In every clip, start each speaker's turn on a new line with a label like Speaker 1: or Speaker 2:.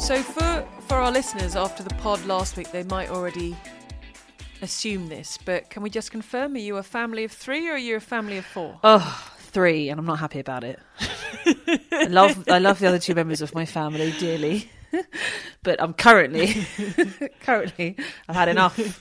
Speaker 1: So for our listeners, after the pod last week, they might already assume this, but can we just confirm, are you a family of 3 or are you a family of 4?
Speaker 2: Oh, 3, and I'm not happy about it. I love the other 2 members of my family dearly, but I'm currently I've had enough.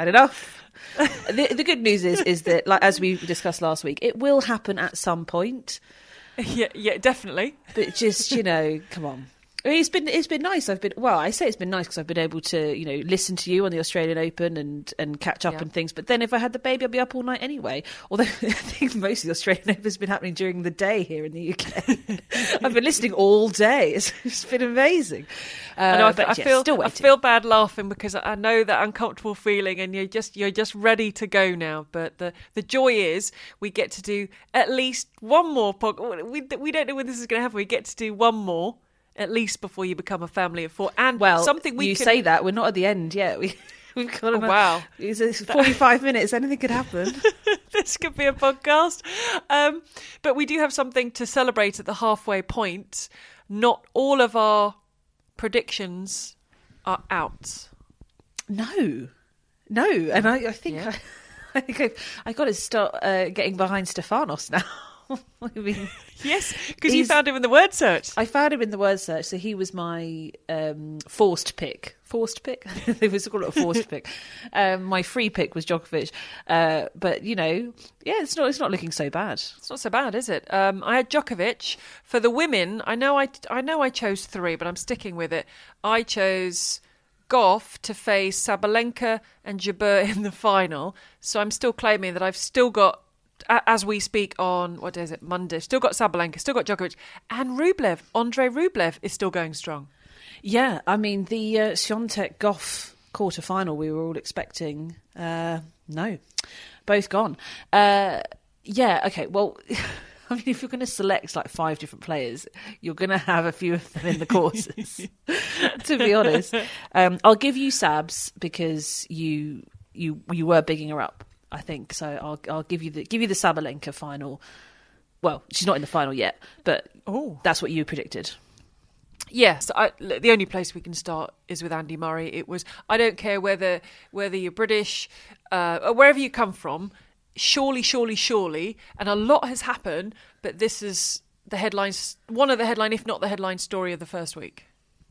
Speaker 2: The good news is that, like as we discussed last week, it will happen at some point.
Speaker 1: Yeah, definitely.
Speaker 2: But just, come on. I mean, it's been nice. I say it's been nice because I've been able to, listen to you on the Australian Open and catch up and things. But then if I had the baby, I'd be up all night anyway. Although I think most of the Australian Open has been happening during the day here in the UK. I've been listening all day. It's been amazing.
Speaker 1: I feel bad laughing because I know that uncomfortable feeling, and you're just ready to go now. But the joy is we get to do at least one more podcast. We don't know when this is going to happen. We get to do one more. At least before you become a family of 4. And something say
Speaker 2: that, we're not at the end yet. We've got
Speaker 1: wow.
Speaker 2: It's 45 minutes, anything could happen.
Speaker 1: This could be a podcast. But we do have something to celebrate at the halfway point. Not all of our predictions are out.
Speaker 2: No. And I think I got to start getting behind Stefanos now. I mean,
Speaker 1: yes, because you found him in the word search.
Speaker 2: I found him in the word search, so he was my forced pick. Forced pick? They was called it a forced pick. My free pick was Djokovic, but it's not looking so bad.
Speaker 1: It's not so bad, is it? I had Djokovic for the women. I know I chose 3, but I'm sticking with it. I chose Goff to face Sabalenka and Jabeur in the final, so I'm still claiming that I've still got. As we speak on, what day is it? Monday. Still got Sabalenka, still got Djokovic. And Rublev, Andrei Rublev is still going strong.
Speaker 2: Yeah, I mean, the Swiatek-Goff quarter-final we were all expecting, no, both gone. Okay, well, I mean, if you're going to select like 5 different players, you're going to have a few of them in the courses, to be honest. I'll give you Sabs because you were bigging her up. I think so. I'll give you the Sabalenka final. Well, she's not in the final yet, but that's what you predicted.
Speaker 1: Yes, the only place we can start is with Andy Murray. It was, I don't care whether you're British or wherever you come from. Surely, and a lot has happened. But this is the headlines, one of the headline, if not the headline story of the first week.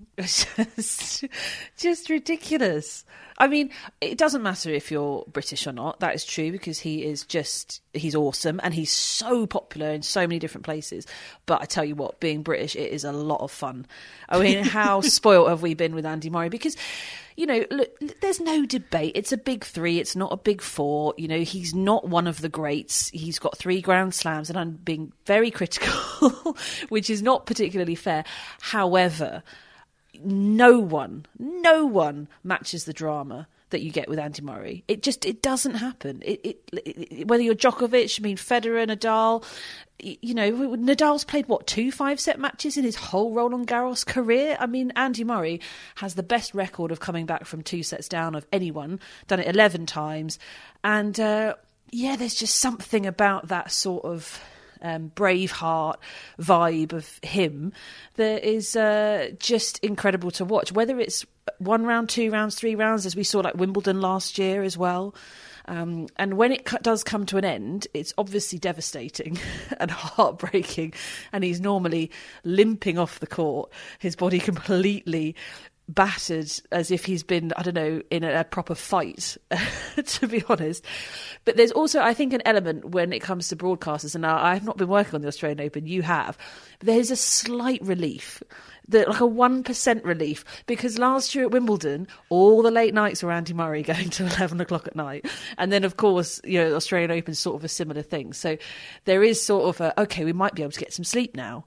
Speaker 2: Just ridiculous. I mean, it doesn't matter if you're British or not. That is true because he's awesome and he's so popular in so many different places. But I tell you what, being British, it is a lot of fun. I mean, how spoiled have we been with Andy Murray? Because, look, there's no debate. It's a big 3. It's not a big 4. He's not one of the greats. He's got 3 Grand Slams and I'm being very critical, which is not particularly fair. However, no one matches the drama that you get with Andy Murray. It doesn't happen. It whether you're Djokovic, Federer, Nadal, Nadal's played 2 5-set matches in his whole Roland Garros career. I mean, Andy Murray has the best record of coming back from 2 sets down of anyone. Done it 11 times, and there's just something about that sort of Braveheart vibe of him that is just incredible to watch, whether it's 1 round, 2 rounds, 3 rounds, as we saw like Wimbledon last year as well. And when it does come to an end, it's obviously devastating and heartbreaking, and he's normally limping off the court, his body completely battered as if he's been, I don't know, in a proper fight, to be honest. But there's also, I think, an element when it comes to broadcasters, and I have not been working on the Australian Open, you have, but there's a slight relief, like a 1% relief, because last year at Wimbledon, all the late nights were Andy Murray going to 11 o'clock at night. And then, of course, the Australian Open is sort of a similar thing. So there is sort of okay, we might be able to get some sleep now.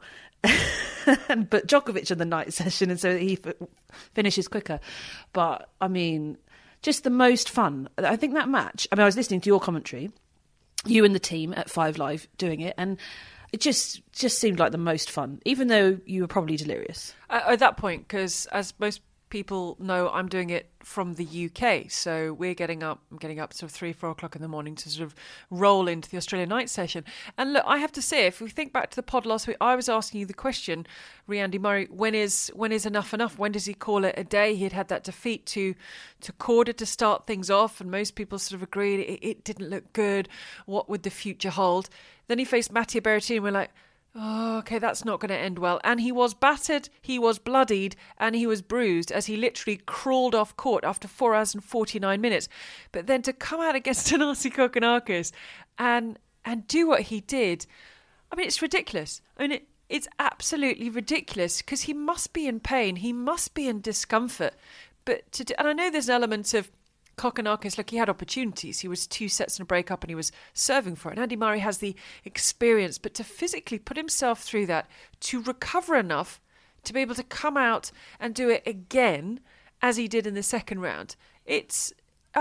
Speaker 2: But Djokovic in the night session, and so that he finishes quicker. But I mean, just the most fun. I think that match. I mean, I was listening to your commentary, you and the team at 5 Live doing it, and it just seemed like the most fun, even though you were probably delirious
Speaker 1: at that point. Because as most people know I'm doing it from the UK. So I'm getting up sort of 3-4 o'clock in the morning to sort of roll into the Australian night session. And look, I have to say, if we think back to the pod last week, I was asking you the question, Andy Murray, when is enough enough? When does he call it a day? He had that defeat to Korda to start things off, and most people sort of agreed it didn't look good. What would the future hold? Then he faced Matteo Berrettini, and we're like, oh, okay, that's not going to end well. And he was battered, he was bloodied, and he was bruised as he literally crawled off court after 4 hours and 49 minutes. But then to come out against Thanasi Kokkinakis and do what he did, I mean, it's ridiculous. I mean, it's absolutely ridiculous because he must be in pain. He must be in discomfort. And I know there's an element of Kokkinakis, look, he had opportunities. He was 2 sets and a break up and he was serving for it. And Andy Murray has the experience, but to physically put himself through that, to recover enough to be able to come out and do it again as he did in the second round, it's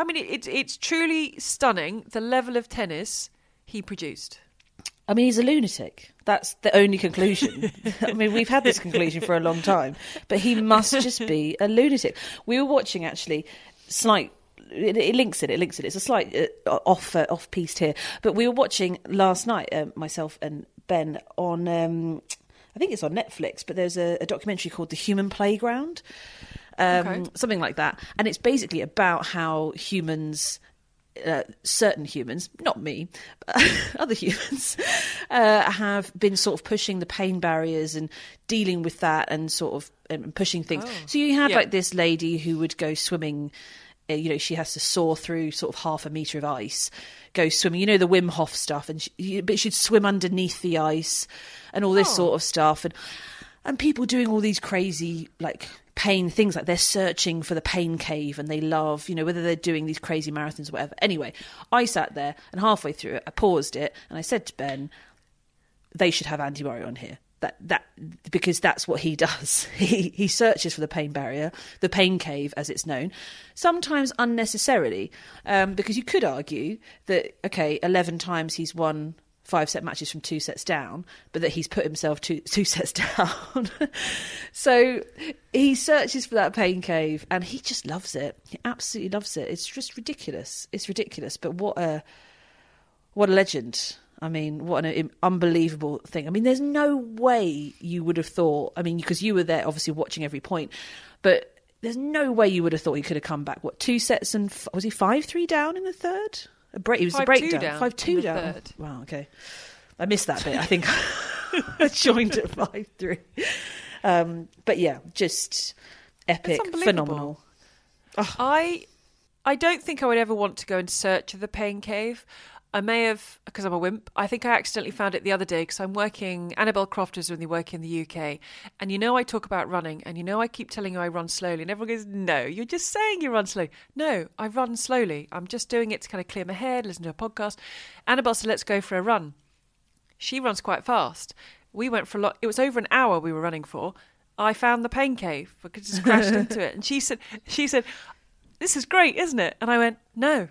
Speaker 1: truly stunning, the level of tennis he produced.
Speaker 2: I mean, he's a lunatic. That's the only conclusion. I mean, we've had this conclusion for a long time, but he must just be a lunatic. We were watching, actually, it links it. It's a slight off piece here. But we were watching last night, myself and Ben, on, I think it's on Netflix, but there's a documentary called The Human Playground, something like that. And it's basically about how humans, certain humans, not me, but other humans, have been sort of pushing the pain barriers and dealing with that and sort of pushing things. So you had like this lady who would go swimming. She has to saw through sort of 0.5 metre of ice, go swimming, the Wim Hof stuff, but she'd swim underneath the ice and all this sort of stuff. And people doing all these crazy, like, pain things, like they're searching for the pain cave and they love, whether they're doing these crazy marathons or whatever. Anyway, I sat there and halfway through it, I paused it and I said to Ben, they should have Andy Murray on here. That because that's what he does. He searches for the pain barrier, the pain cave as it's known, sometimes unnecessarily, because you could argue that 11 times he's won 5-set matches from 2 sets down, but that he's put himself two sets down. So he searches for that pain cave and he just loves it. He absolutely loves it. It's just ridiculous. It's ridiculous. But what a legend. I mean, what an unbelievable thing. I mean, there's no way you would have thought, I mean, because you were there obviously watching every point, but there's no way you would have thought he could have come back. 2 sets and, was he 5-3 down in the third? It was a breakdown. 5-2 down.
Speaker 1: Third.
Speaker 2: Wow, okay. I missed that bit. I think I joined at 5-3. But yeah, just epic, phenomenal.
Speaker 1: Oh. I don't think I would ever want to go in search of the pain cave. I may have, because I'm a wimp, I think I accidentally found it the other day because I'm working, Annabelle Croft is only working in the UK. And I talk about running and I keep telling you I run slowly. And everyone goes, no, you're just saying you run slowly. No, I run slowly. I'm just doing it to kind of clear my head, listen to a podcast. Annabelle said, let's go for a run. She runs quite fast. We went for a lot. It was over an hour we were running for. I found the pain cave because I just crashed into it. And she said, this is great, isn't it? And I went, no.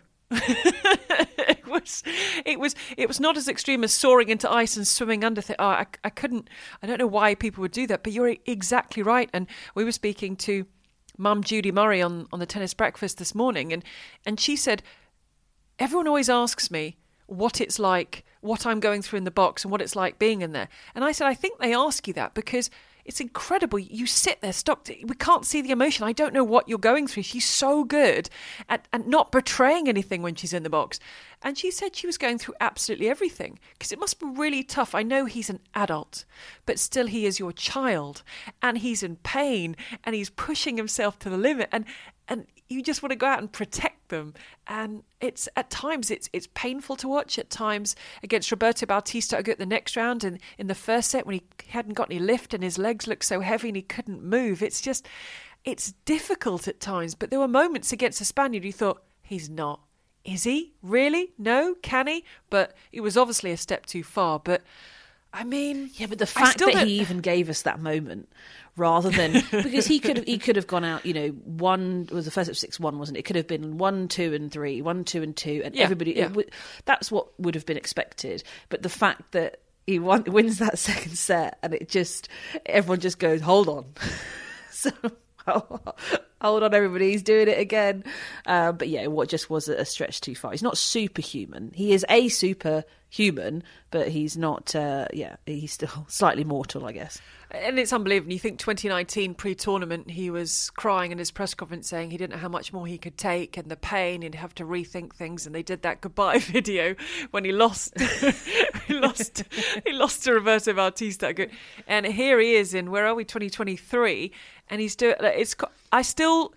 Speaker 1: It was not as extreme as soaring into ice and swimming under I couldn't. I don't know why people would do that, but you're exactly right. And we were speaking to Mum Judy Murray on the Tennis Breakfast this morning, and she said, everyone always asks me what it's like, what I'm going through in the box and what it's like being in there. And I said, I think they ask you that because it's incredible. You sit there, we can't see the emotion. I don't know what you're going through. She's so good at not betraying anything when she's in the box. And she said she was going through absolutely everything because it must be really tough. I know he's an adult, but still he is your child and he's in pain and he's pushing himself to the limit. And you just want to go out and protect them. And it's at times it's painful to watch. At times against Roberto Bautista at the next round and in the first set when he hadn't got any lift and his legs looked so heavy and he couldn't move. It's difficult at times. But there were moments against the Spaniard you thought, he's not. Is he? Really? No? Can he? But it was obviously a step too far. But I mean,
Speaker 2: yeah, but the fact that he even gave us that moment rather than because he could have gone out, one was the first at 6-1, wasn't it? It could have been 1-2 and 3, 1-2 and 2, and everybody. That's what would have been expected. But the fact that he wins that second set and everyone just goes, hold on. So Hold on, everybody, he's doing it again. But yeah, what just was a stretch too far. He's not superhuman. He is a superhuman, but he's not, he's still slightly mortal, I guess.
Speaker 1: And it's unbelievable. You think 2019 pre-tournament, he was crying in his press conference saying he didn't know how much more he could take and the pain, he'd have to rethink things. And they did that goodbye video when he lost. he lost to Roberto Bautista. And here he is in, where are we, 2023, and he's doing. I still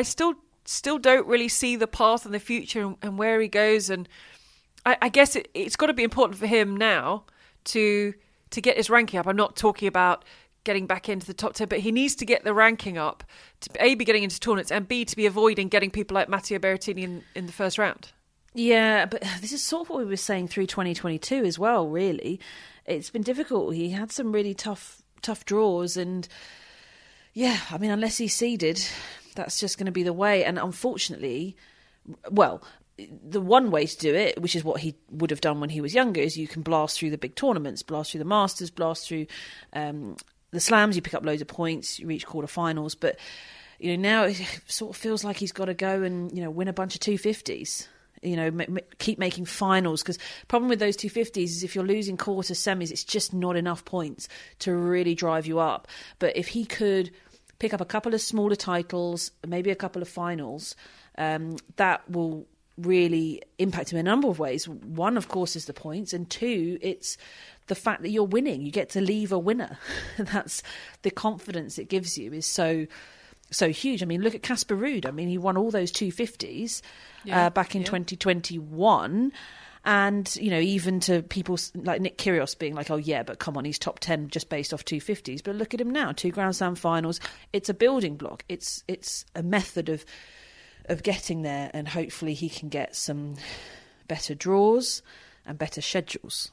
Speaker 1: don't really see the path and the future and where he goes. And I guess it's got to be important for him now to get his ranking up. I'm not talking about getting back into the top 10, but he needs to get the ranking up to A, be getting into tournaments, and B, to be avoiding getting people like Matteo Berrettini in the first round.
Speaker 2: Yeah, but this is sort of what we were saying through 2022 as well, really. It's been difficult. He had some really tough draws, and yeah, I mean, unless he's seeded, that's just going to be the way. And unfortunately, well, the one way to do it, which is what he would have done when he was younger, is you can blast through the big tournaments, blast through the Masters, blast through the slams, you pick up loads of points, you reach quarterfinals. But now it sort of feels like he's got to go and win a bunch of 250s. Keep making finals, because the problem with those 250s is if you're losing quarter semis, it's just not enough points to really drive you up. But if he could pick up a couple of smaller titles, maybe a couple of finals, that will really impact him in a number of ways. One, of course, is the points, and two, it's the fact that you're winning. You get to leave a winner. That's the confidence it gives you is so huge. I mean, look at Casper Ruud. I mean, he won all those 250s back in 2021. And, even to people like Nick Kyrgios being like, oh, yeah, but come on, he's top 10 just based off 250s. But look at him now, 2 Grand Slam finals. It's a building block. It's a method of getting there, and hopefully he can get some better draws and better schedules.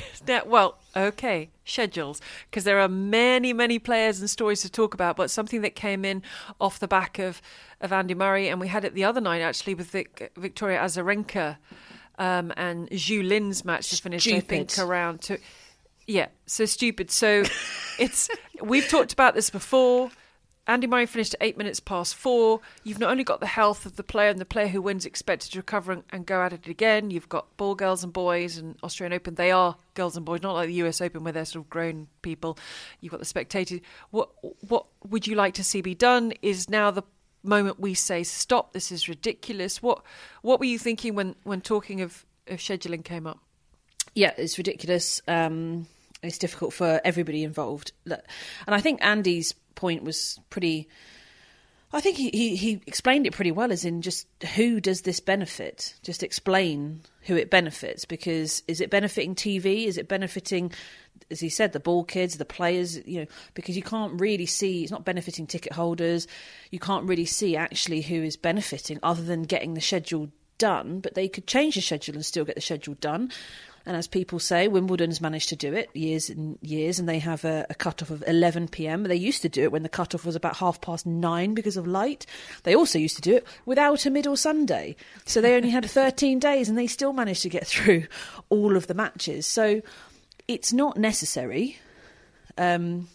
Speaker 1: Schedules, because there are many, many players and stories to talk about, but something that came in off the back of Andy Murray, and we had it the other night actually with Victoria Azarenka and Zhu Lin's match just finished, I think, around two. Yeah, so stupid. So we've talked about this before. Andy Murray finished at 8 minutes past 4. You've not only got the health of the player, and the player who wins expected to recover and go at it again. You've got ball girls and boys, and Australian Open, they are girls and boys, not like the US Open where they're sort of grown people. You've got the spectators. What would you like to see be done? Is now the moment we say, stop, this is ridiculous. What were you thinking when talking of scheduling came up?
Speaker 2: Yeah, it's ridiculous. It's difficult for everybody involved. And I think Andy's point was pretty... I think he explained it pretty well, as in just who does this benefit? Just explain who it benefits, because is it benefiting TV? Is it benefiting, as he said, the ball kids, the players? Because you can't really see, it's not benefiting ticket holders. You can't really see actually who is benefiting other than getting the schedule done, but they could change the schedule and still get the schedule done. And as people say, Wimbledon's managed to do it years and years, and they have a cut-off of 11 p.m. They used to do it when the cut-off was about 9:30 because of light. They also used to do it without a middle Sunday. So they only had 13 days, and they still managed to get through all of the matches. So it's not necessary. And,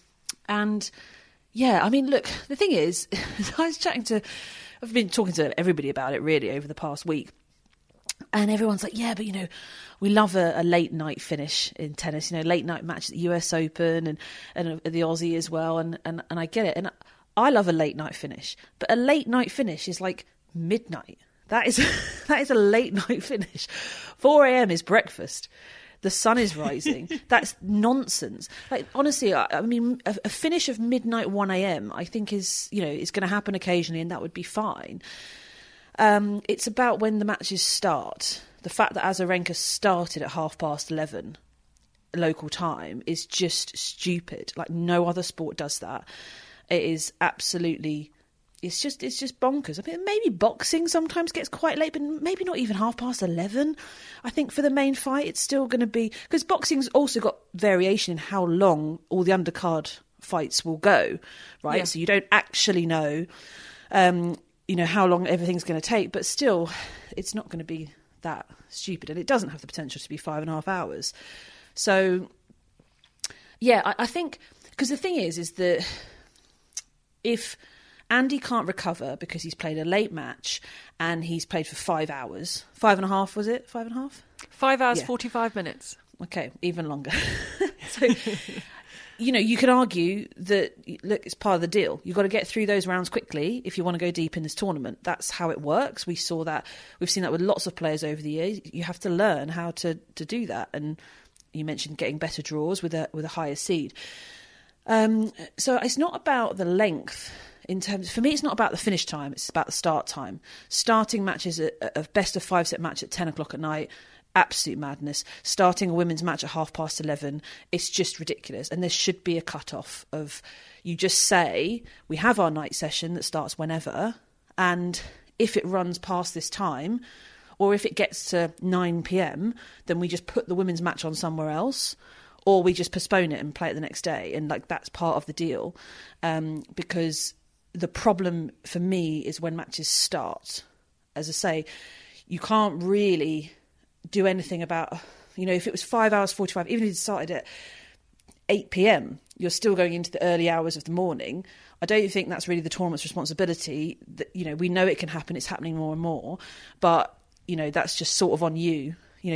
Speaker 2: yeah, I mean, look, the thing is, I've been talking to everybody about it, really, over the past week. And everyone's like, yeah, but, we love a late night finish in tennis, late night match at the US Open and the Aussie as well. And I get it. And I love a late night finish. But a late night finish is like midnight. That is a late night finish. 4 a.m. is breakfast. The sun is rising. That's nonsense. Like, honestly, I mean, a finish of midnight 1 a.m. I think is going to happen occasionally, and that would be fine. It's about when the matches start. The fact that Azarenka started at 11:30 local time is just stupid. Like, no other sport does that. It is absolutely... It's just bonkers. I mean, maybe boxing sometimes gets quite late, but maybe not even 11:30. I think for the main fight, it's still going to be... Because boxing's also got variation in how long all the undercard fights will go, right? Yeah. So you don't actually know, how long everything's going to take, but still, it's not going to be that stupid, and it doesn't have the potential to be 5.5 hours. So, yeah, I think... Because the thing is that if Andy can't recover because he's played a late match and he's played for 5 hours. 5.5, was it? 5.5?
Speaker 1: 5 hours,
Speaker 2: Yeah.
Speaker 1: 45 minutes.
Speaker 2: Okay, even longer. So, you can argue that, look, it's part of the deal. You've got to get through those rounds quickly if you want to go deep in this tournament. That's how it works. We saw that. We've seen that with lots of players over the years. You have to learn how to do that. And you mentioned getting better draws with a higher seed. So it's not about the length. For me, it's not about the finish time. It's about the start time. Starting matches a best of 5-set match at 10 o'clock at night. Absolute madness. Starting a women's match at 11:30, it's just ridiculous. And there should be a cut-off of, you just say, we have our night session that starts whenever, and if it runs past this time, or if it gets to 9 p.m, then we just put the women's match on somewhere else, or we just postpone it and play it the next day. And that's part of the deal. Because the problem for me is when matches start. As I say, you can't really do anything about, if it was 5 hours 45, even if it started at 8 p.m, you're still going into the early hours of the morning. I don't think that's really the tournament's responsibility. That, we know it can happen, it's happening more and more, but that's just sort of on you.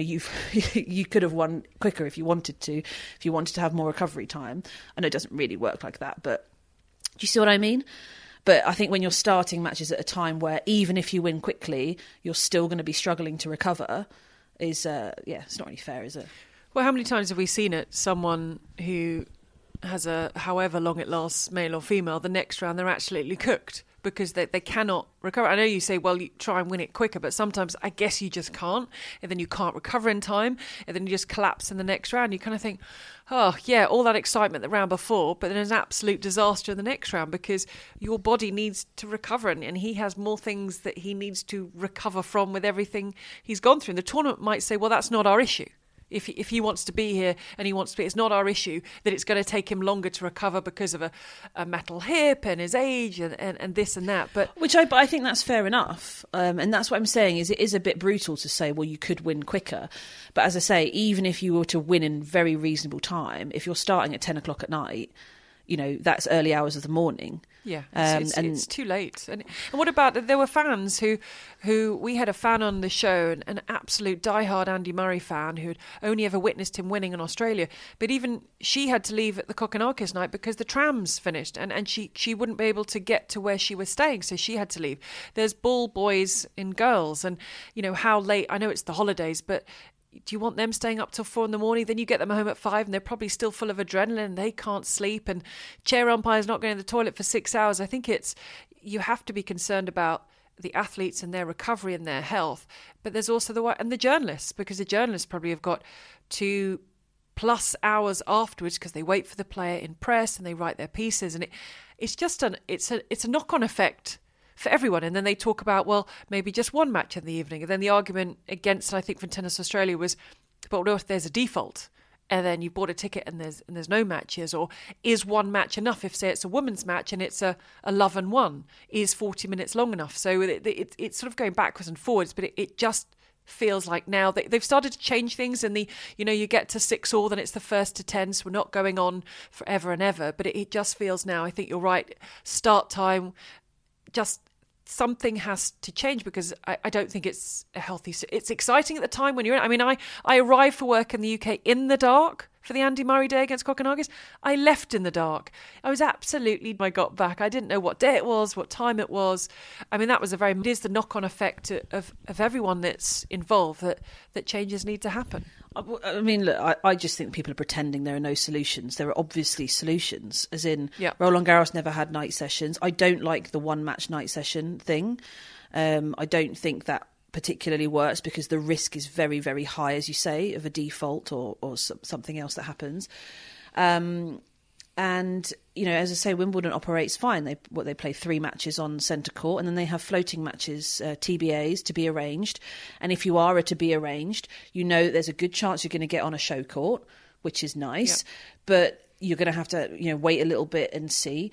Speaker 2: You could have won quicker if you wanted to have more recovery time. I know it doesn't really work like that, but do you see what I mean? But I think when you're starting matches at a time where even if you win quickly, you're still going to be struggling to recover, it's not really fair, is it?
Speaker 1: Well, how many times have we seen it? Someone who has however long it lasts, male or female, the next round they're absolutely cooked because they cannot recover. I know you say, well, you try and win it quicker, but sometimes I guess you just can't, and then you can't recover in time, and then you just collapse in the next round. You kind of think, oh, yeah, all that excitement the round before, but then there's an absolute disaster in the next round because your body needs to recover, and he has more things that he needs to recover from with everything he's gone through. And the tournament might say, well, that's not our issue. If he wants to be here and he wants to be, it's not our issue that it's going to take him longer to recover because of a metal hip and his age and this and that. But
Speaker 2: I think that's fair enough. And that's what I'm saying is it is a bit brutal to say, well, you could win quicker. But as I say, even if you were to win in very reasonable time, if you're starting at 10 o'clock at night, that's early hours of the morning.
Speaker 1: Yeah, it's too late. And what about, there were fans who we had a fan on the show, an absolute diehard Andy Murray fan who'd only ever witnessed him winning in Australia. But even she had to leave at the Kokkinakis night because the trams finished and she wouldn't be able to get to where she was staying, so she had to leave. There's ball boys and girls, and how late, I know it's the holidays, but do you want them staying up till 4 a.m? Then you get them home at 5 and they're probably still full of adrenaline and they can't sleep, and chair umpires not going to the toilet for 6 hours. I think you have to be concerned about the athletes and their recovery and their health, but there's also the journalists, because the journalists probably have got 2+ hours afterwards because they wait for the player in press and they write their pieces, and it's just it's a knock-on effect for everyone. And then they talk about, well, maybe just one match in the evening. And then the argument against, I think, from Tennis Australia was, but what if there's a default? And then you bought a ticket and there's no matches? Or is one match enough? If, say, it's a women's match and it's a love and one, is 40 minutes long enough? So it's sort of going backwards and forwards, but it just feels like now they've started to change things, and you get to 6-all, then it's the first to 10, so we're not going on forever and ever. But it just feels now, I think you're right, start time, just something has to change, because I don't think it's a healthy. It's exciting at the time when you're in. I mean, I arrived for work in the UK in the dark for the Andy Murray day against Kokkinakis. I left in the dark. I got back, I didn't know what day it was, what time it was. I mean, it is the knock-on effect of everyone that's involved that changes need to happen.
Speaker 2: I mean, look, I just think people are pretending there are no solutions. There are obviously solutions, as in Roland Garros never had night sessions. I don't like the one-match night session thing. I don't think that particularly works because the risk is very, very high, as you say, of a default or something else that happens. And, as I say, Wimbledon operates fine. They play 3 matches on centre court, and then they have floating matches, TBAs, to be arranged. And if you are to be arranged, there's a good chance you're going to get on a show court, which is nice. Yep. But you're going to have to, wait a little bit and see.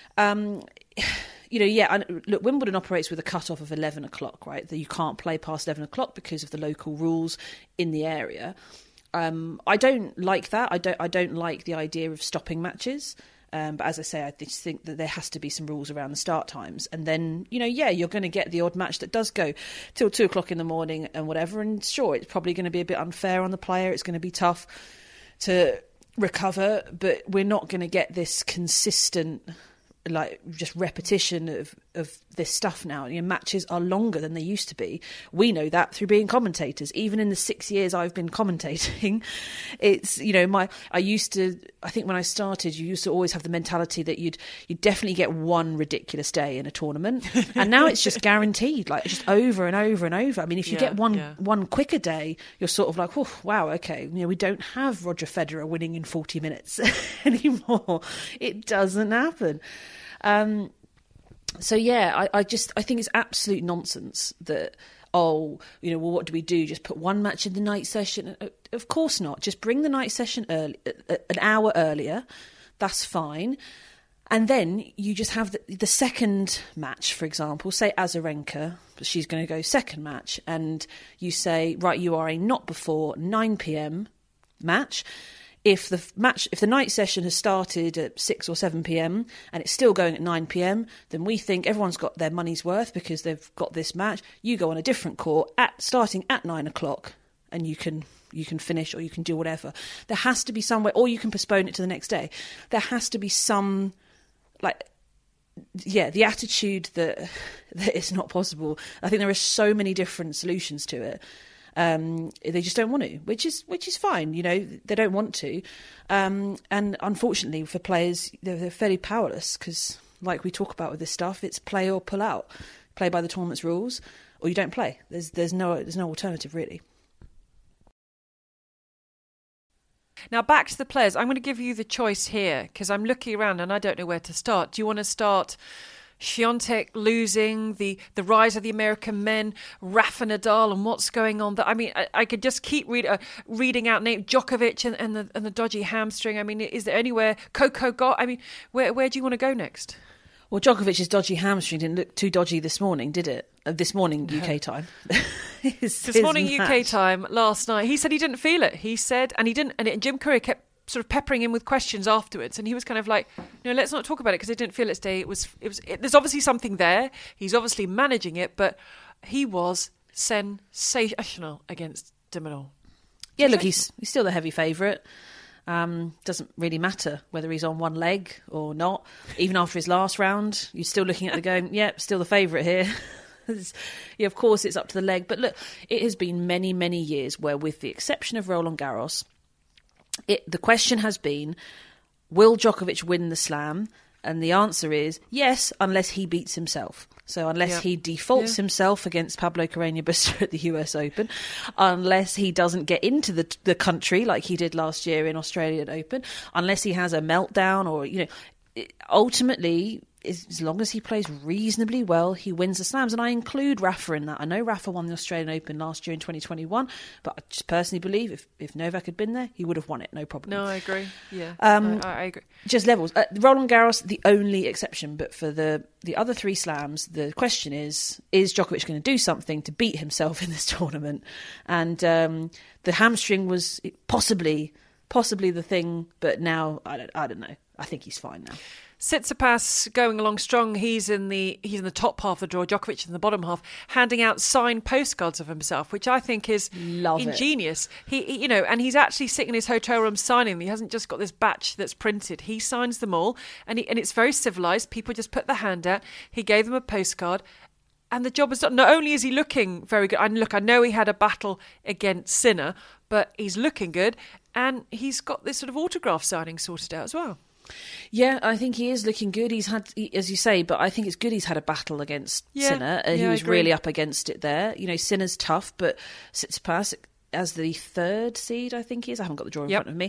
Speaker 2: Look, Wimbledon operates with a cut-off of 11 o'clock, right? That you can't play past 11 o'clock because of the local rules in the area. I don't like that. I don't like the idea of stopping matches. But as I say, I just think that there has to be some rules around the start times. And then, you're going to get the odd match that does go till 2 o'clock in the morning and whatever. And sure, it's probably going to be a bit unfair on the player. It's going to be tough to recover, but we're not going to get this consistent, just repetition of this stuff now. Matches are longer than they used to be. We know that through being commentators. Even in the 6 years I've been commentating, it's I think when I started, you used to always have the mentality that you'd definitely get one ridiculous day in a tournament, and now it's just guaranteed, just over and over and over. I mean, if you get one quicker day, you're sort of like, oh wow, okay, we don't have Roger Federer winning in 40 minutes anymore. It doesn't happen. So I think it's absolute nonsense that, what do we do? Just put one match in the night session? Of course not. Just bring the night session early, an hour earlier. That's fine. And then you just have the second match, for example, say Azarenka, she's going to go second match, and you say, right, you are a not before 9 p.m. match. If the night session has started at 6 or 7 p.m. and it's still going at 9 p.m, then we think everyone's got their money's worth because they've got this match. You go on a different court starting at 9 o'clock, and you can finish, or you can do whatever. There has to be some way, or you can postpone it to the next day. There has to be some, the attitude that it's not possible. I think there are so many different solutions to it. They just don't want to, which is fine. They don't want to, and unfortunately for players, they're fairly powerless because, like we talk about with this stuff, it's play or pull out, play by the tournament's rules, or you don't play. There's no alternative really.
Speaker 1: Now back to the players. I'm going to give you the choice here because I'm looking around and I don't know where to start. Do you want to start Świątek losing, the rise of the American men, Rafa Nadal, and what's going on? That I could just keep reading out names, Djokovic and the dodgy hamstring. I mean, is there anywhere Coco got? I mean, where do you want to go next?
Speaker 2: Well, Djokovic's dodgy hamstring didn't look too dodgy this morning, did it? This morning UK time.
Speaker 1: This morning UK time last night. He said he didn't feel it. He said, and he didn't. And Jim Courier kept sort of peppering him with questions afterwards, and he was kind of like, let's not talk about it because I didn't feel it today. There's obviously something there. He's obviously managing it, but he was sensational against de Minaur.
Speaker 2: Yeah, look, he's still the heavy favourite. Doesn't really matter whether he's on one leg or not. Even after his last round, you're still looking at the going, still the favourite here. Of course, it's up to the leg. But look, it has been many, many years where, with the exception of Roland Garros, the question has been, will Djokovic win the Slam? And the answer is yes, unless he beats himself. So unless he defaults himself against Pablo Carreño Busta at the US Open, unless he doesn't get into the country like he did last year in Australian Open, unless he has a meltdown or, ultimately, as long as he plays reasonably well, he wins the Slams. And I include Rafa in that. I know Rafa won the Australian Open last year in 2021, but I just personally believe if Novak had been there, he would have won it, no problem.
Speaker 1: No, I agree. Yeah, I agree.
Speaker 2: Just levels. Roland Garros, the only exception, but for the other three Slams, the question is Djokovic going to do something to beat himself in this tournament? And the hamstring was possibly the thing, but now I don't know. I think he's fine now.
Speaker 1: Tsitsipas going along strong. He's in the top half of the draw. Djokovic in the bottom half, handing out signed postcards of himself, which I think is ingenious. He and he's actually sitting in his hotel room signing them. He hasn't just got this batch that's printed. He signs them all, and it's very civilised. People just put their hand out. He gave them a postcard. And the job is done. Not only is he looking very good, and look, I know he had a battle against Sinner, but he's looking good, and he's got this sort of autograph signing sorted out as well.
Speaker 2: Yeah, I think he is looking good. He's had, as you say, but I think it's good he's had a battle against Sinner. He was really up against it there. Sinner's tough, but Tsitsipas, as the third seed, I think he is. I haven't got the draw in front of me.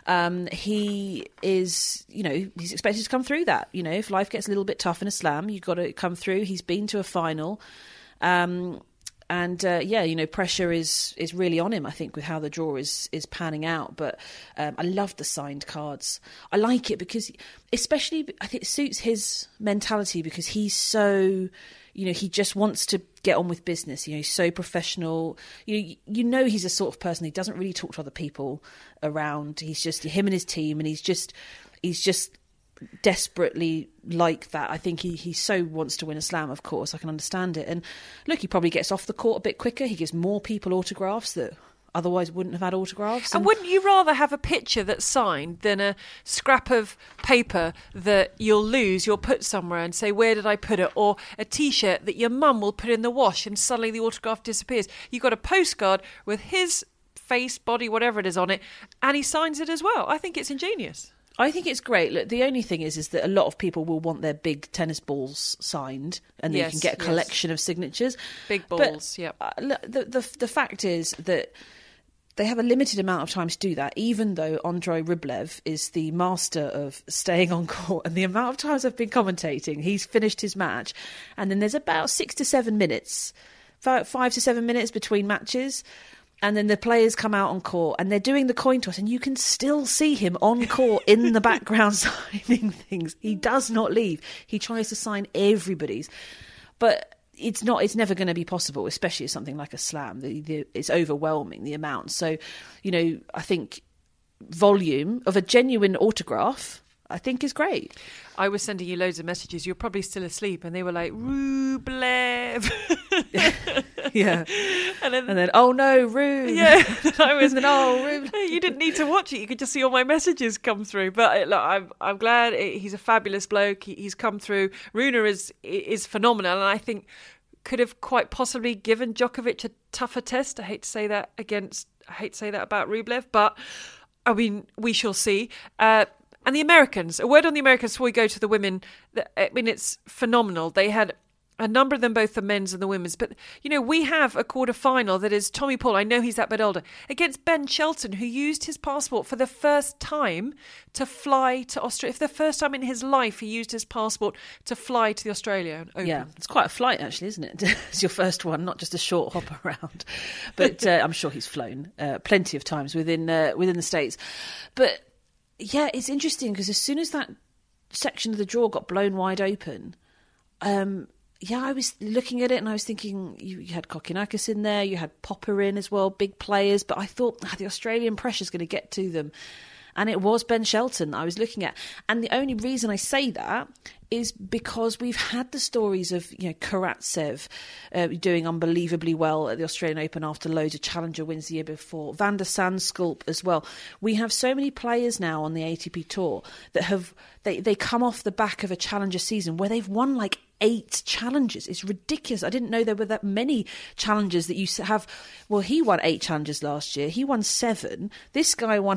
Speaker 2: He is, he's expected to come through that. If life gets a little bit tough in a Slam, you've got to come through. He's been to a final. Pressure is really on him, I think, with how the draw is panning out. But I love the signed cards. I like it because, especially, I think it suits his mentality because he's so, he just wants to get on with business. He's so professional. He's a sort of person, he doesn't really talk to other people around. He's just him and his team, and he's just desperately like that. I think he so wants to win a slam, of course. I can understand it. And look, he probably gets off the court a bit quicker. He gives more people autographs that otherwise wouldn't have had autographs.
Speaker 1: And wouldn't you rather have a picture that's signed than a scrap of paper that you'll lose, you'll put somewhere and say, where did I put it? Or a T-shirt that your mum will put in the wash and suddenly the autograph disappears. You've got a postcard with his face, body, whatever it is on it, and he signs it as well. I think it's ingenious.
Speaker 2: I think it's great. Look, the only thing is that a lot of people will want their big tennis balls signed, and you can get a collection of signatures.
Speaker 1: Big balls, yeah.
Speaker 2: The fact is that they have a limited amount of time to do that, even though Andrei Rublev is the master of staying on court. And the amount of times I've been commentating, he's finished his match, and then there's about 6 to 7 minutes, 5 to 7 minutes between matches. And then the players come out on court and they're doing the coin toss, and you can still see him on court in the background signing things. He does not leave. He tries to sign everybody's. But it's never going to be possible, especially something like a slam. It's overwhelming, the amount. So, I think volume of a genuine autograph, I think, is great.
Speaker 1: I was sending you loads of messages. You're probably still asleep, and they were like, Rublev.
Speaker 2: Yeah. And then oh no, Rube.
Speaker 1: Yeah. I was,
Speaker 2: Rube.
Speaker 1: You didn't need to watch it. You could just see all my messages come through. But look, I'm glad. He's a fabulous bloke. He's come through. Rune is phenomenal, and I think could have quite possibly given Djokovic a tougher test. I hate to say that about Rublev, but I mean, we shall see. And the Americans, a word on the Americans before we go to the women. I mean, it's phenomenal. They had a number of them, both the men's and the women's. But, we have a quarter-final that is Tommy Paul, I know he's that bit older, against Ben Shelton, who used his passport for the first time to fly to Australia. For the first time in his life, he used his passport to fly to the Australian Open.
Speaker 2: Yeah, it's quite a flight, actually, isn't it? It's your first one, not just a short hop around. But I'm sure he's flown plenty of times within the States. But, yeah, it's interesting because as soon as that section of the draw got blown wide open, I was looking at it and I was thinking you had Kokkinakis in there, you had Popper in as well, big players, but I thought the Australian pressure's going to get to them. And it was Ben Shelton that I was looking at. And the only reason I say that is because we've had the stories of Karatsev doing unbelievably well at the Australian Open after loads of challenger wins the year before. Van der Sandschulp as well. We have so many players now on the ATP Tour that have they come off the back of a challenger season where they've won like 8 challenges. It's ridiculous. I didn't know there were that many challenges that you have. Well, he won 8 challenges last year. He won 7. This guy won.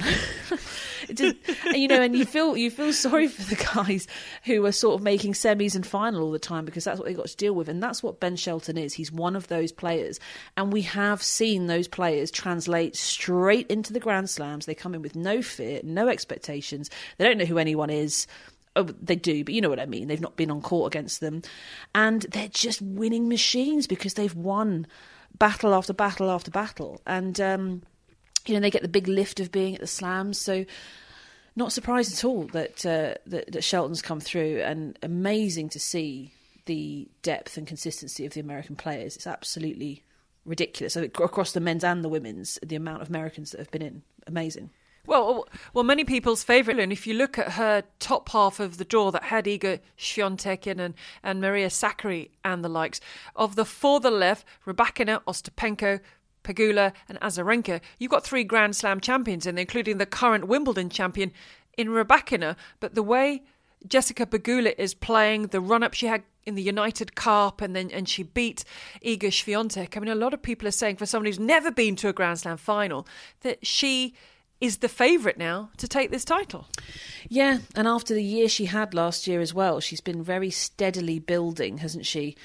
Speaker 2: And you feel sorry for the guys who are sort of making semis and final all the time because that's what they got to deal with. And that's what Ben Shelton is. He's one of those players. And we have seen those players translate straight into the Grand Slams. They come in with no fear, no expectations. They don't know who anyone is. Oh, they do, but you know what I mean. They've not been on court against them. And they're just winning machines because they've won battle after battle after battle. And, they get the big lift of being at the Slams. So not surprised at all that Shelton's come through, and amazing to see the depth and consistency of the American players. It's absolutely ridiculous. So across the men's and the women's, the amount of Americans that have been in, amazing.
Speaker 1: Well, many people's favourite, and if you look at her top half of the draw that had Iga Swiatek in and Maria Sakkari and the likes, of the 4 that left, Rybakina, Ostapenko, Pegula and Azarenka, you've got 3 Grand Slam champions in, including the current Wimbledon champion in Rybakina. But the way Jessica Pegula is playing, the run-up she had in the United Cup and she beat Iga Swiatek. I mean, a lot of people are saying for someone who's never been to a Grand Slam final that she is the favourite now to take this title.
Speaker 2: Yeah, and after the year she had last year as well, she's been very steadily building, hasn't she?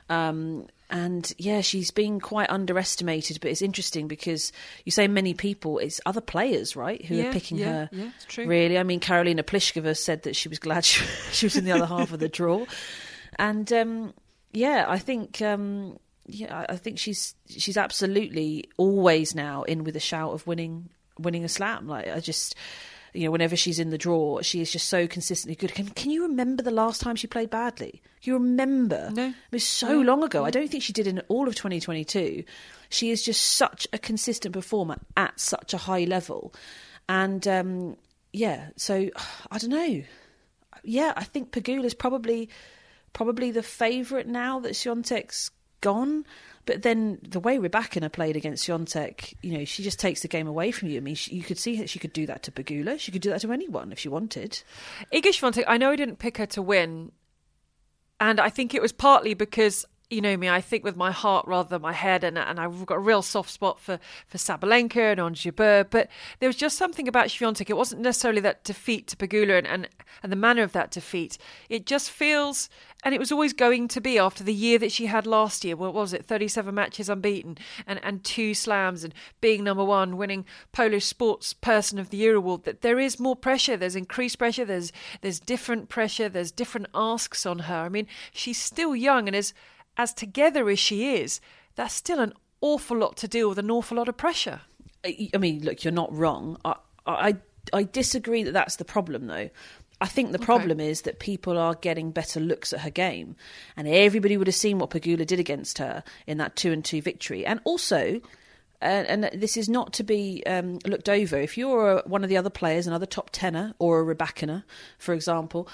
Speaker 2: And yeah, she's been quite underestimated, but it's interesting because you say many people, it's other players, right, who are picking her.
Speaker 1: Yeah, it's true.
Speaker 2: Really, I mean, Karolina Pliskova said that she was glad she was in the other half of the draw. And I think she's absolutely always now in with a shout of winning a slam. Like, I just, whenever she's in the draw, she is just so consistently good. Can you remember the last time she played badly? Can you remember?
Speaker 1: No.
Speaker 2: It was so long ago. I don't think she did in all of 2022. She is just such a consistent performer at such a high level. And, so, I don't know. yeah, I think Pegula's probably the favourite now that Świątek's gone. But then the way Rybakina played against Świątek, she just takes the game away from you. I mean, you could see that she could do that to Pegula. She could do that to anyone if she wanted.
Speaker 1: Iga Świątek, I know I didn't pick her to win. And I think it was partly because, you know me, I think with my heart rather than my head, and I've got a real soft spot for Sabalenka and Ons Jabeur, but there was just something about Świątek. It wasn't necessarily that defeat to Pegula and the manner of that defeat. It just feels, and it was always going to be after the year that she had last year. What was it? 37 matches unbeaten and 2 slams and being number 1, winning Polish Sports Person of the Year award, that there is more pressure. There's increased pressure. There's different pressure. There's different asks on her. I mean, she's still young, and as together as she is, that's still an awful lot to deal with, an awful lot of pressure.
Speaker 2: I mean, look, you're not wrong. I disagree that that's the problem, though. I think the problem is that people are getting better looks at her game, and everybody would have seen what Pegula did against her in that 2-2 victory. And also, and this is not to be looked over, if you're one of the other players, another top tenor or a Rybakina, for example,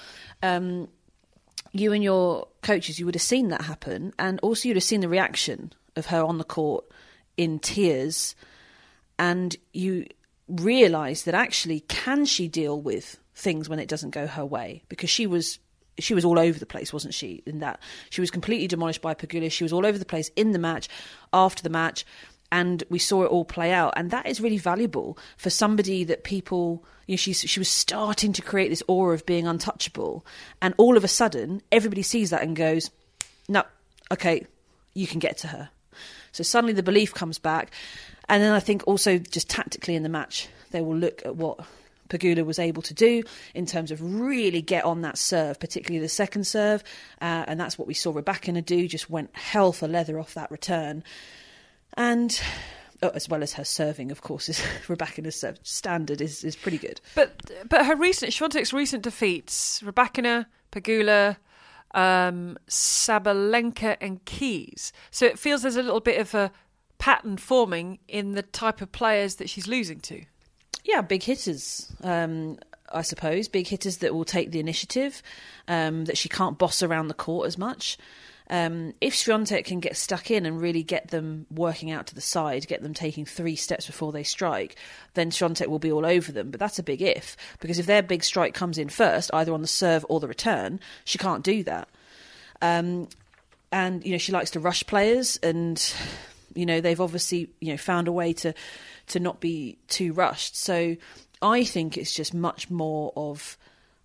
Speaker 2: you and your coaches, you would have seen that happen. And also you'd have seen the reaction of her on the court in tears. And you realise that actually, can she deal with things when it doesn't go her way? Because she was all over the place, wasn't she? In that she was completely demolished by Pegula. She was all over the place in the match, after the match. And we saw it all play out. And that is really valuable for somebody that people, she was starting to create this aura of being untouchable. And all of a sudden, everybody sees that and goes, no, okay, you can get to her. So suddenly the belief comes back. And then I think also just tactically in the match, they will look at what Pegula was able to do in terms of really get on that serve, particularly the second serve. And that's what we saw Rybakina do, just went hell for leather off that return. And as well as her serving, of course, Rybakina's standard is pretty good.
Speaker 1: But Świątek's recent defeats, Rybakina, Pegula, Sabalenka and Keys. So it feels there's a little bit of a pattern forming in the type of players that she's losing to.
Speaker 2: Yeah, big hitters, I suppose. Big hitters that will take the initiative, that she can't boss around the court as much. If Świątek can get stuck in and really get them working out to the side, get them taking 3 steps before they strike, then Świątek will be all over them. But that's a big if, because if their big strike comes in first, either on the serve or the return, she can't do that. And, she likes to rush players, and, they've obviously, found a way to not be too rushed. So I think it's just much more of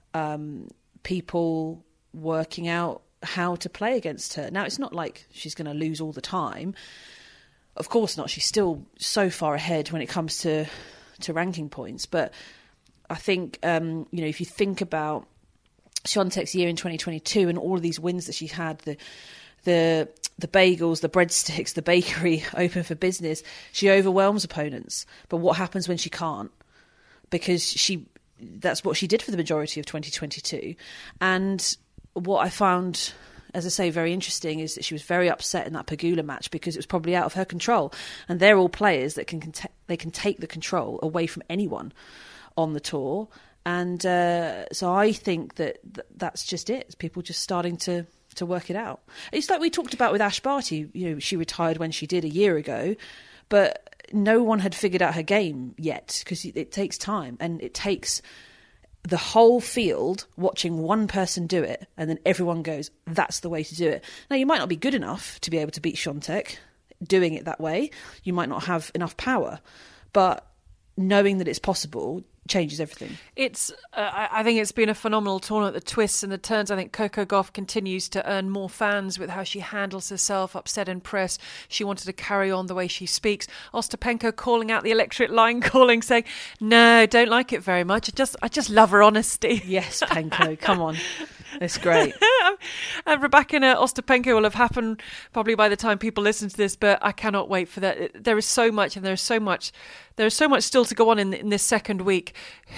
Speaker 2: people working out how to play against her. Now, it's not like she's going to lose all the time. Of course not. She's still so far ahead when it comes to ranking points. But I think, if you think about Świątek's year in 2022 and all of these wins that she's had, the bagels, the breadsticks, the bakery open for business, she overwhelms opponents. But what happens when she can't? Because that's what she did for the majority of 2022. And what I found, as I say, very interesting is that she was very upset in that Pegula match because it was probably out of her control. And they're all players that can take the control away from anyone on the tour. And so I think that's just it. It's people just starting to work it out. It's like we talked about with Ash Barty. She retired when she did a year ago, but no one had figured out her game yet because it takes time, and it takes the whole field watching one person do it, and then everyone goes, that's the way to do it. Now, you might not be good enough to be able to beat Świątek doing it that way. You might not have enough power, but knowing that it's possible changes everything. I think it's been a phenomenal tournament, the twists and the turns. I think Coco Gauff continues to earn more fans with how she handles herself, upset in press. She wanted to carry on the way she speaks. Ostapenko calling out the electric line, saying, no, don't like it very much. I just love her honesty. Yes, Penko, come on. It's great.
Speaker 1: And Rybakina, Ostapenko will have happened probably by the time people listen to this, but I cannot wait for that. There is so much, and there's so much still to go on in this second week.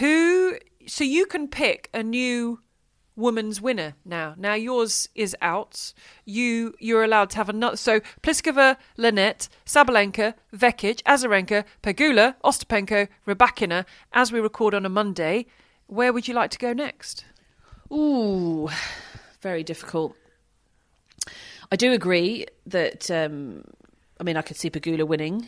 Speaker 1: So you can pick a new women's winner now. Now yours is out. You're allowed to have another. So Pliskova, Linette, Sabalenka, Vekic, Azarenka, Pegula, Ostapenko, Rybakina. As we record on a Monday, where would you like to go next?
Speaker 2: Ooh, very difficult. I do agree that, I could see Pegula winning.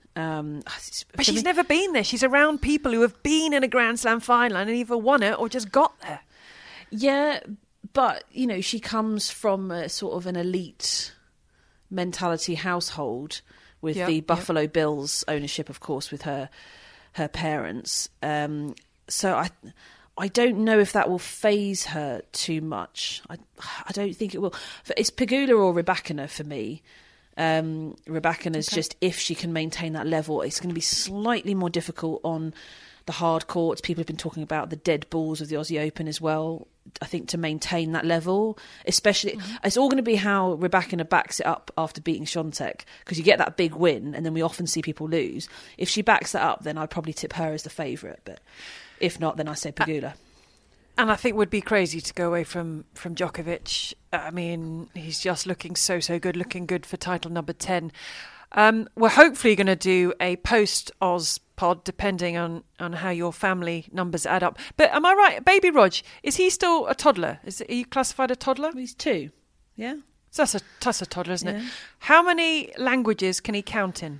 Speaker 1: But she's never been there. She's around people who have been in a Grand Slam final and either won it or just got there.
Speaker 2: Yeah, but, she comes from a sort of an elite mentality household with the Buffalo Bills ownership, of course, with her parents. So I don't know if that will faze her too much. I don't think it will. It's Pegula or Rybakina for me. Rybakina's just, if she can maintain that level, it's going to be slightly more difficult on the hard courts. People have been talking about the dead balls of the Aussie Open as well. I think to maintain that level, especially, it's all going to be how Rybakina backs it up after beating Świątek, because you get that big win and then we often see people lose. If she backs that up, then I'd probably tip her as the favourite, but if not, then I say Pegula.
Speaker 1: And I think it would be crazy to go away from Djokovic. I mean, he's just looking so good, looking good for title number 10. We're hopefully going to do a post-Oz pod, depending on how your family numbers add up. But am I right? Baby Rog, is he still a toddler? Are you classified a toddler?
Speaker 2: He's 2, yeah.
Speaker 1: So that's a toddler, isn't
Speaker 2: Yeah.
Speaker 1: it? How many languages can he count in?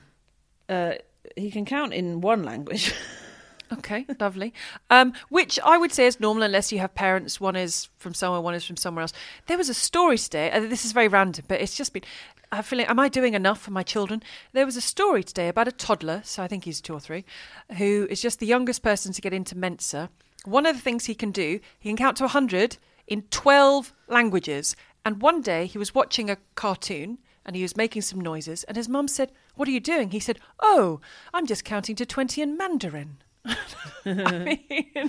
Speaker 2: He can count in one language.
Speaker 1: Okay, lovely. Which I would say is normal unless you have parents. One is from somewhere, one is from somewhere else. There was a story today. This is very random, but it's just been... I feel like, am I doing enough for my children? There was a story today about a toddler, so I think he's 2 or 3, who is just the youngest person to get into Mensa. One of the things he can do, he can count to 100 in 12 languages. And one day he was watching a cartoon and he was making some noises, and his mum said, "What are you doing?" He said, "Oh, I'm just counting to 20 in Mandarin." I mean,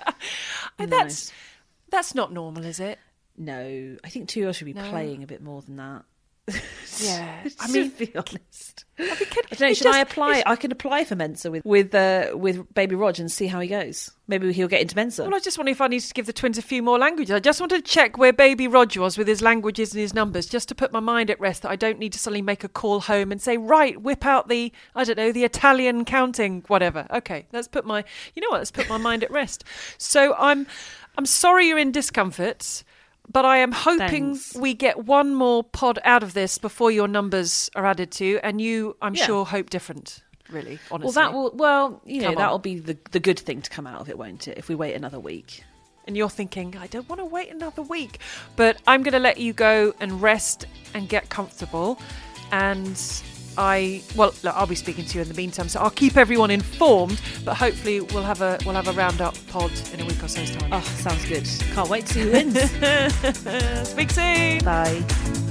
Speaker 2: Nice.
Speaker 1: that's not normal, is it?
Speaker 2: No, I think 2 should be playing a bit more than that.
Speaker 1: Yeah, I
Speaker 2: To
Speaker 1: mean,
Speaker 2: be honest.
Speaker 1: I think
Speaker 2: I don't know, should I apply? I could apply for Mensa with Baby Rog and see how he goes. Maybe he'll get into Mensa.
Speaker 1: Well, I just wonder if I need to give the twins a few more languages. I just wanted to check where Baby Rog was with his languages and his numbers, just to put my mind at rest that I don't need to suddenly make a call home and say, right, whip out the Italian counting, whatever. Okay, let's put my mind at rest. So I'm sorry you're in discomfort, but I am hoping we get one more pod out of this before your numbers are added to, and you, I'm sure, hope different. Really, honestly.
Speaker 2: That'll be the good thing to come out of it, won't it? If we wait another week.
Speaker 1: And you're thinking, I don't want to wait another week, but I'm going to let you go and rest and get comfortable. And I'll be speaking to you in the meantime, so I'll keep everyone informed. But hopefully, we'll have a roundup pod in a week or so's time.
Speaker 2: Oh, sounds good. Can't wait to see who wins.
Speaker 1: Speak soon.
Speaker 2: Bye.